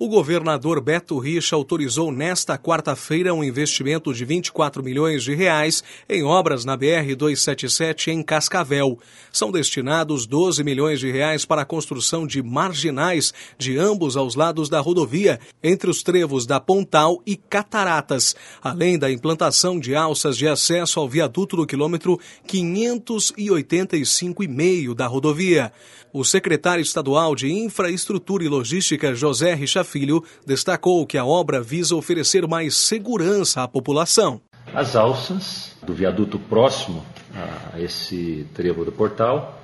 O governador Beto Richa autorizou nesta quarta-feira um investimento de 24 milhões de reais em obras na BR-277 em Cascavel. São destinados 12 milhões de reais para a construção de marginais de ambos aos lados da rodovia, entre os trevos da Pontal e Cataratas, além da implantação de alças de acesso ao viaduto do quilômetro 585,5 da rodovia. O secretário estadual de Infraestrutura e Logística, José Richa Filho, destacou que a obra visa oferecer mais segurança à população. As alças do viaduto próximo a esse trevo do portal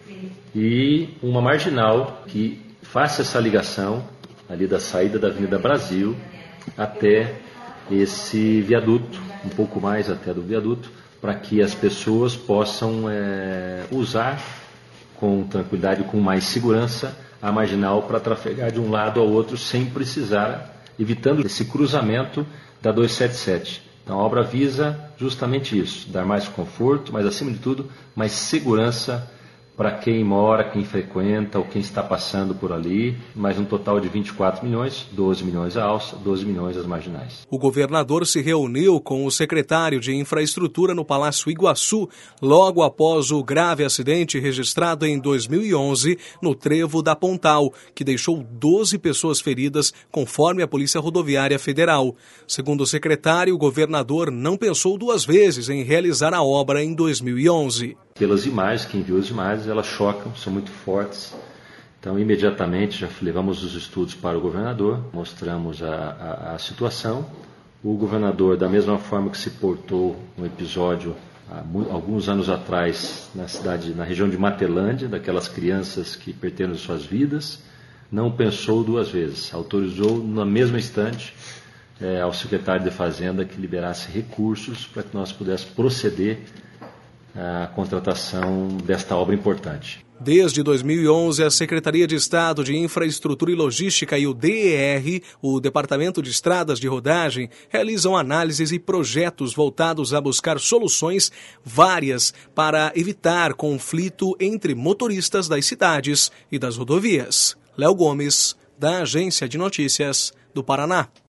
e uma marginal que faça essa ligação ali da saída da Avenida Brasil até esse viaduto, um pouco mais até do viaduto, para que as pessoas possam usar com tranquilidade, com mais segurança, a marginal para trafegar de um lado ao outro sem precisar, evitando esse cruzamento da 277. Então a obra visa justamente isso, dar mais conforto, mas acima de tudo, mais segurança para quem mora, quem frequenta ou quem está passando por ali, mais um total de 24 milhões, 12 milhões a alça, 12 milhões as marginais. O governador se reuniu com o secretário de Infraestrutura no Palácio Iguaçu, logo após o grave acidente registrado em 2011 no trevo da Pontal, que deixou 12 pessoas feridas, conforme a Polícia Rodoviária Federal. Segundo o secretário, o governador não pensou duas vezes em realizar a obra em 2011. Pelas imagens, quem viu as imagens, elas chocam, são muito fortes. Então, imediatamente, já levamos os estudos para o governador, mostramos a situação. O governador, da mesma forma que se portou no episódio, alguns anos atrás, na região de Matelândia, daquelas crianças que perderam suas vidas, não pensou duas vezes. Autorizou, no mesmo instante, ao secretário de Fazenda que liberasse recursos para que nós pudéssemos proceder a contratação desta obra importante. Desde 2011, a Secretaria de Estado de Infraestrutura e Logística e o DER, o Departamento de Estradas de Rodagem, realizam análises e projetos voltados a buscar soluções várias para evitar conflito entre motoristas das cidades e das rodovias. Léo Gomes, da Agência de Notícias do Paraná.